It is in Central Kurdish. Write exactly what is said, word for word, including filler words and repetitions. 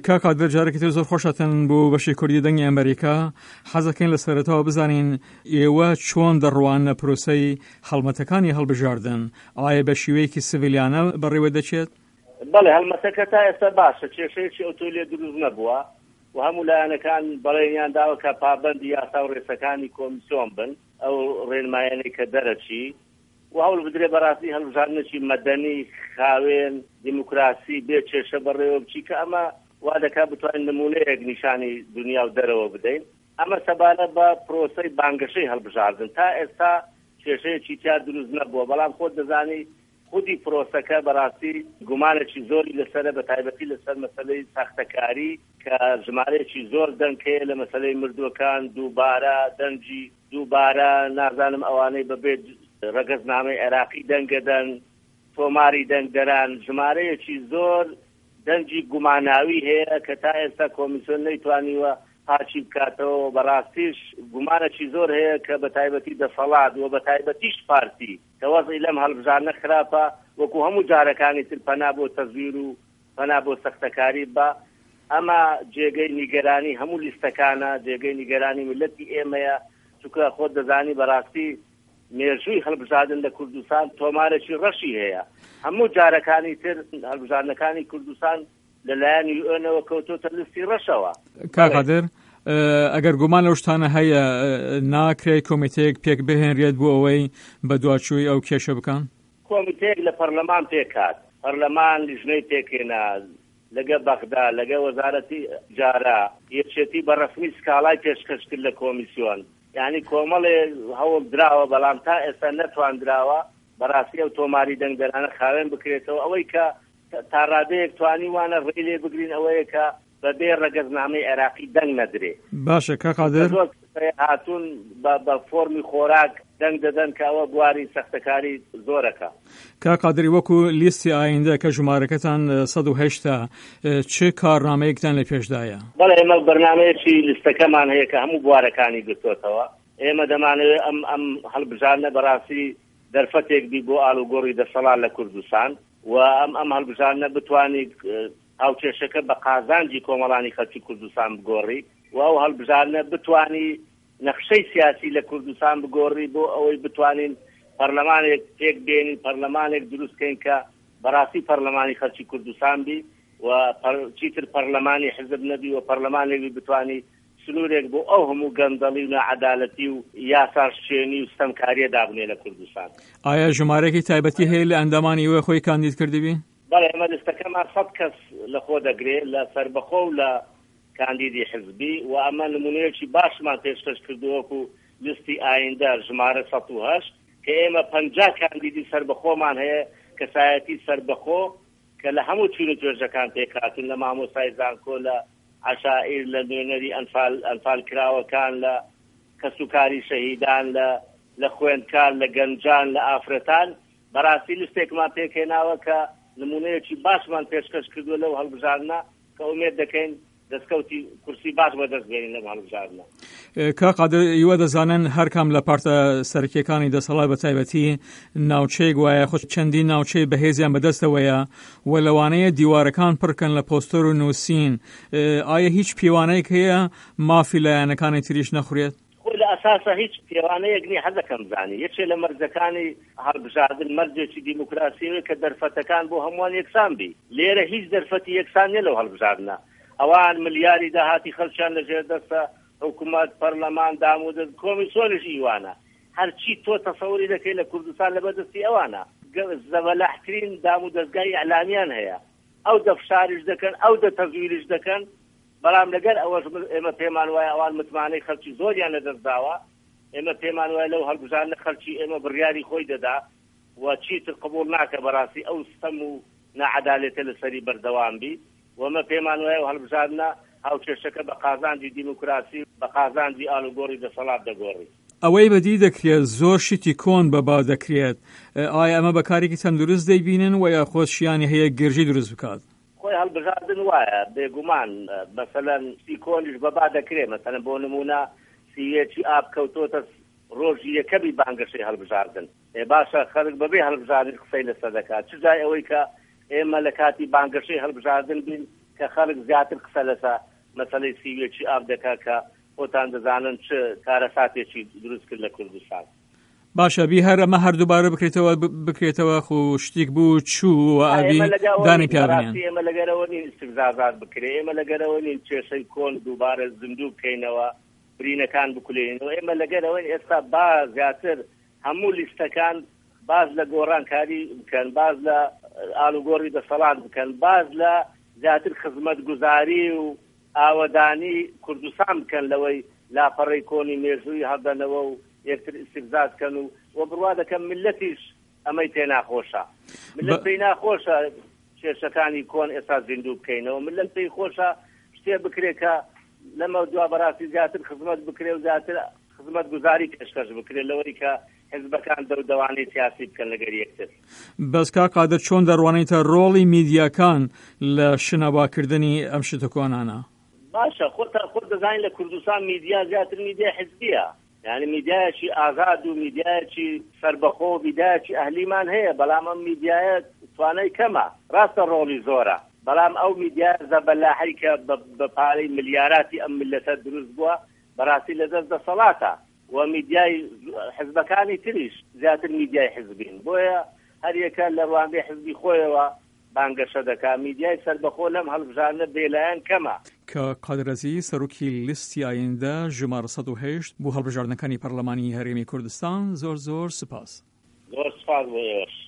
کاکا دەرجارێکی تر زۆر خۆشەتن بۆ بەشی کوردی دەنگی ئەمریکا. حەزەکەین لە سەرەتاوە بزانین ئێوە چۆن دەڕوانە پرۆسەی هەڵمەتەکانی هەڵبژاردن؟ ئایا بە شێوەیەکی سڤیلیانە بەڕێوە دەچێت؟ بەڵێ هەڵمەتەکە تا ئێستا باشە، کێشەیەکی ئۆتۆلێ دروست نەبووە و هەموو لایەنەکان بەڵێنیان داوە کە پابەندی یاسا و ڕێسەکانی کۆمیسیۆن بن، ئەو ڕێنمایانەی کە دەرەچی و هەوڵ بدرێ بەڕاستی هەڵبژاردنێکی مەدەنی خاوێن دیموکراسی بێ کێشە بەڕێوە بچی کە ئەمە وا دەکات بتوانین نمونەیەک نیشانی دنیا و دەرەوە بدەین. ئەمە سەبارەت بە پرۆسەی بانگەشەی هەڵبژاردن تا ئێستا کێشەیەکی تیا دروست نەبووە، بەڵام خۆت دەزانی خودی پرۆسەکە بەڕاستی گومانێکی زۆری لەسەرە، بە تایبەتی لەسەر مەسەلەی ساختەکاری کە ژمارەیەکی زۆر دەنگەیە لە مەسەلەی مردووەکان، دووبارە دەنگی دووبارە نازانم ئەوانەی بەبێت ڕەگەزنامەی عێراقی دەنگەدەن، تۆماری دەنگدەران، ژمارەیەکی زۆر دەنگی گوماناوی هەیە کە تا ئێستا کۆمیسیۆن نەیتوانیوە پاچی بکاتەوە. بەڕاستیش گومانێکی زۆر هەیە کە بە تایبەتی دەسەڵات و بە تایبەتیش پارتی کە وەزعی لەم هەڵبژاردنە خراپە، وەکو هەموو جارەکانی تر پەنا بۆ تەزویر و پەنا بۆ سەختەکاری بە. ئەمە جێگەی نیگەرانی هەموو لیستەکانە، جێگەی نیگەرانی ملەتی ئێمەیە، چونکە خۆت دەزانی بەڕاستی مێژووی هەڵبژاردن لە کوردستان تۆمارێکی ڕەشی هەیە. هەموو جارەکانی تر هەڵبژاردنەکانی کوردستان لەلایەن یو ئێنەوە کەوتۆتە لیستی ڕەشەوە. کاقادر ئەگەر گومان لەو شتانە هەیە ناکرێت کۆمیتەیەک پێک بهێنرێت بۆ ئەوەی بە دووەچووی ئەو کێشە بکەن؟ کۆمیتەیەک لە پەرلەمان پێکات، پەرلەمان لیژنەی پێکێنا لەگە بەغدا لەگە وەزارەتی جارە یەکێتی بە ڕەسمی سکاڵای پێشکەش کرد لە کۆمیسیۆن. یعنی کۆمەڵێ هەوڵ دراوە بەڵام تا ئێستا نەتواندراوە بەڕاستی ئەو تۆماری دەنگدەرانە خاوێن بکرێتەوە. ئەوەی کە تا ڕادەیەک توانی وانە ڕێی لێ بگرین ئەوەیە کە بەبێ ڕەگەزنامەی عێراقی دەنگ نەدرێ. باشە کاقادر هاتوون بە فۆرمی خۆراک دەنگ دەدەن کە ئەوە بواری سەختەکاری زۆرەکە. کاقادری وەکو لیستی ئایندە کە ژمارەکەتان سەد و هەشتا چه کارنامەیەکتان لە پێشدایە؟ بەڵێ ئێمە بەرنامەیەکی لیستەکەمان هەیە کە هەموو بوارەکانی گرتوتەوە. ئێمە دەمانەوێت ئەم ئەم هەڵبژاردنە بەڕاستی دەرفەتێک بی بۆ ئاڵوگۆڕی دەسەڵات لە کوردستان و ئەم ئەم هەڵبژاردنە بتوانێت هاوکێشەکە بە قازانجی کۆمەڵانی خەڵکی کوردستان بگۆڕی و ئەو هەڵبژاردنە بتوانی نەخشەی سیاسی لە کوردستان بگۆڕی بۆ ئەوەی بتوانین پەرلەمانێک پێک بێنین، پەرلەمانێک دروستکەین کە بەڕاستی پەرلەمانی خەڵکی کوردستان بی و چیتر پەرلەمانی حزب نەبی و پەرلەمانێکی بتوانی سنوورێک بۆ ئەو هەموو گەندەڵی و نەعەدالەتی و یاساشێنی و ستەمکاریە دابنێ لە کوردستان. ئایا ژمارەیەکی تایبەتی هەیە لە ئەندامانی وێ خۆی کاندید کردبی؟ بەڵێ ئەمە لیستەکەمان سەد کەس لە خۆ دەگرێت لە سەربەخۆ و لە کاندیدی حزبی و ئەمە نمونەیەکی باشمان پێشکەش کردووەکو لیستی ئایندە ژمارە سەد و هەشت کە ئێمە پەنجا کاندیدی سەربەخۆمان هەیە کەسایەتی سەربەخۆ کە لە هەموو چین و توێژەکان پێکاتون، لە مامۆستای زانکۆ، لە عەشائیر، لە نوێنەری ئەنفال ئەنفال کراوەکان، لە کەسوکاری شەهیدان، لە لە خوێندکار، لە گەنجان، لە ئافرەتان. بەڕاستی لیستێکمان پێکهێناوە کە نمونەیەکی باشمان پێشکەش کردووە لەو هەڵبژاردنە کە ئومێد دەکەین دەستکەوتی کورسی باش بەدەست بێنین لەم هەڵبژاردنە. کاقادر ئێوە دەزانن هەرکام لە پارتە سەرکیەکانی دەسەڵات بە تایبەتی ناوچەیەک وایە خۆ چەندین ناوچەی بەهێزیان بەدەستەوەیە و لەوانەیە دیوارەکان پڕکەن لە پۆستەر و نووسین. ئایا هیچ پێوانەیەک هەیە مافی لایەنەکانی تریش نەخورێت؟ خۆی لە ئەساسە هیچ پێوانەیەک نیە، حەزەکەم بزانی یەکێ لە مەرجەکانی هەڵبژاردن مەرجێکی دیموکراسیەوە کە دەرفەتەکان بۆ هەمووان یەکسان بی. لێرە هیچ دەرفەتی یەکسان نیە لەو هەڵبژاردنە. ئەوان ملیاری داهاتی خەڵکیان لەژێر دەستە حکوومەت، پەرلەمان، دامودەست، کۆمیسیۆنیش ئیوانە. هەرچی تۆ تەسەووری دەکەی لە کوردستان لەبەردەستی ئەوانە. زەبەلەحترین دامودەستگای ئەعلامیان هەیە، ئەو دەفشاریش دەکەن، ئەو دەتەزویریش دەکەن. بەڵام لەگەر ئەوەش ئێمە پێمان وایە ئەوان متمانەی خەڵکی زۆریان لەدەستداوە. ئێمە پێمان وایە لەو هەڵبژاردنە خەڵکی ئێمە بڕیاری خۆی دەدا و چیتر قبوڵ ناکە بەڕاستی ئەو ستەم و نەعەدالەتە لەسەری بەردەوام بی. ومە پێمان وایە و هەڵبژاردنە هاوکێشەکە بە قازانجی دیموکراسی، بە قازانجی ئاڵوگۆڕی دەسەڵات دەگۆڕی. ئەوەی بەدی دەکرێت زۆر شتی کۆن بەبا دەکرێت. ئایا ئەمە بەکارێکی تەندروست دەیبینن و یا خۆشیانی هەیە گرژی دروست بکات؟ خۆی هەڵبژاردن وایە بێگومان مەسەلەن سی کۆنیش بەبا دەکرێت. مەسەلەن بۆ نمونە سیەکی ئاب کەوتۆتە ڕۆژی یەکەمی بانگەشەی هەڵبژاردن. باشە خەڵک بەبێ هەڵبژاردن قسەی لەسەر دەکات. چ جای ئەوەی کە ئێمە لە کاتی بانگەشەی هەڵبژاردن بین کە خەڵک زیاتر قسە لەسە مەسەلەی سیوێکی ئاو دەکا کە خۆتان دەزانن چ کارەساتێکی دروست کرد لە کوردستان. باشە بی هەر ئەمە هەردووبارە بکرێتەوە بکرێتەوە خو شتێک بوو چوو ئەبی دانی پیاوێنیان ئێمە لەگەرەوە نین استیفزازات بکرێ، ئێمە لەگەرەوە نین کێشەی کۆن دووبارە زیندوو بکەینەوە، برینەکان بکولێنەوە. ئێمە لەگەرەوە ئێستا با زیاتر هەموو لیستەکان باز لە گۆڕانکاری بکەن، باز لە ئالوگۆڕی دەسەڵات بکەن، باز لە زیاتر خزمەت گوزاری و ئاوەدانی کوردستان بکەن، لەوەی لاپەڕەی کۆنی مێژووی هەڵدەنەوە و یەکتر استیفزاز کەن و وە بڕوا دەکەم ملەتیش ئەمەی پێ ناخۆشە. ملت پێی ناخۆشە کێشەکانی کۆن ئێستا زیندوو بکەینەوە، ملت پێی خۆشە شتێ بکرێ کە لەمە دوا بەڕاستی زیاتر خزمەت بکرێ و زیاتر خزمەت گوزاری پێشکەش بکرێ لەوەی کە حزبەکان دەودەوانەی سیاسی بکەن لەگەر یەکتر. بەس کا قادر چۆن دەڕوانیتە ڕۆڵی میدیاکان لە شنەواکردنی ئەم شتە کۆنانە؟ باشە خۆتان خۆت دەزانین لە کوردستان میدیا زیاتر میدیا حزبیە، یعنی میدیایەکی ئازاد و میدیایەکی سەربەخۆ و میدیایەکی ئەهلیمان هەیە، بەڵام ئەم میدیایە توانای کەمە، ڕاستە ڕۆڵی زۆرە، بەڵام ئەو میدیا زەبەلاحی کە بە پارەی ملیاراتی ئەم ملەتە دروست بووە بەڕاستی لەدەست دەسەڵاتە و میدیای حزبەکانی تریش زیاتر میدیای حزبین، بۆیە هەر یەکە لە ڕوانگەی حزبی خۆیەوە بانگەشە دەکات. میدیای سەربەخۆ لەم هەڵبژارنە بێلایەن کەمە. کە قادرەزی سەرۆکی لیستی ئایندە ژمارە سەد و هەشت بۆ هەڵبژاردنەکانی پەرلەمانی هەرێمی کوردستان، زۆر زۆر سپاس. زۆر سپاس بۆ ئێوەش.